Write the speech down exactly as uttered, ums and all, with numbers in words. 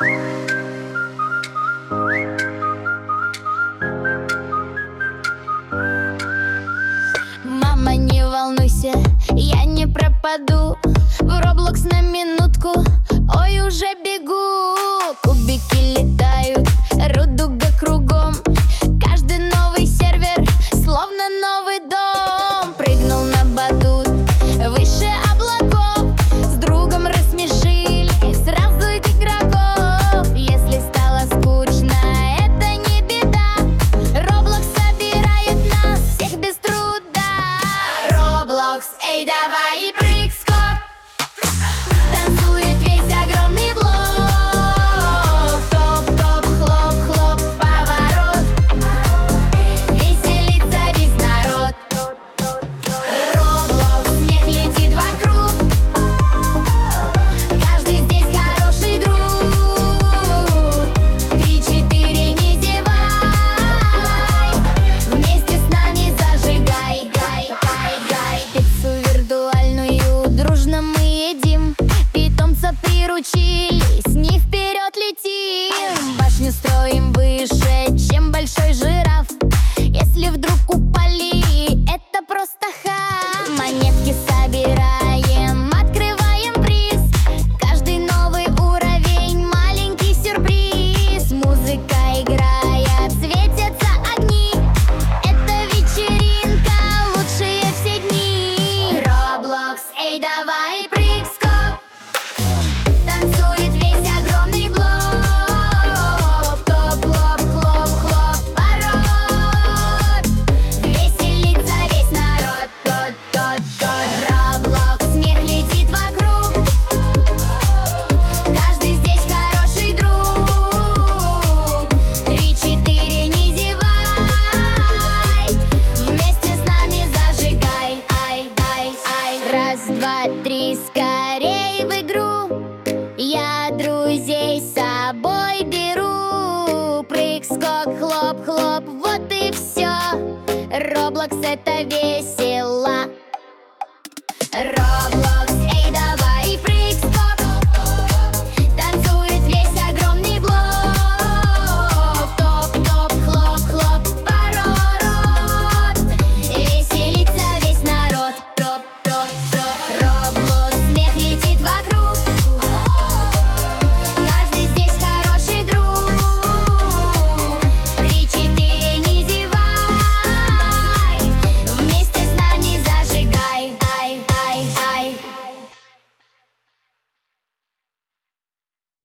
Мама, не волнуйся, я не пропаду. В Roblox на минутку, ой, уже бегу. Кубики летают, радуга кругом. Каждый новый сервер, словно новый дом. Прыгнул на батут, выше облаков. С другом рассмешили сразу игроков. Если стало скучно, это не беда. Roblox собирает нас всех без труда. Roblox, эй, давай и прыг-скок. Танцует весь огромный блок. Топ-топ, хлоп-хлоп, поворот. Веселится весь народ. Roblox, смех летит вокруг. Каждый здесь хороший друг. Три-четыре, не зевай. Вместе с нами зажигай. Гай, гай, гай. Пиццу виртуальную дружно мы едим. Питомца приручили, с ней вперед летим. Башню строим выше, чем большой жираф. Если вдруг упали, это просто хап. Монетки собираем, открываем приз. Каждый новый уровень, маленький сюрприз. Музыка играет, светятся огни. Это вечеринка, лучшие все дни. Roblox, эй, давай прыг-скок. Танцует весь огромный блок. Топ-хлоп, хлоп-хлоп, поворот. Веселится весь народ. Тот-тот-тот. Roblox, смех летит вокруг. Каждый здесь хороший друг. Три-четыре, не зевай. Вместе с нами зажигай. Ай, ай, ай. Раз, два, три, скорей в игру. Я друзей с собой беру. Прыг-скок, хлоп-хлоп, вот и все. Roblox — это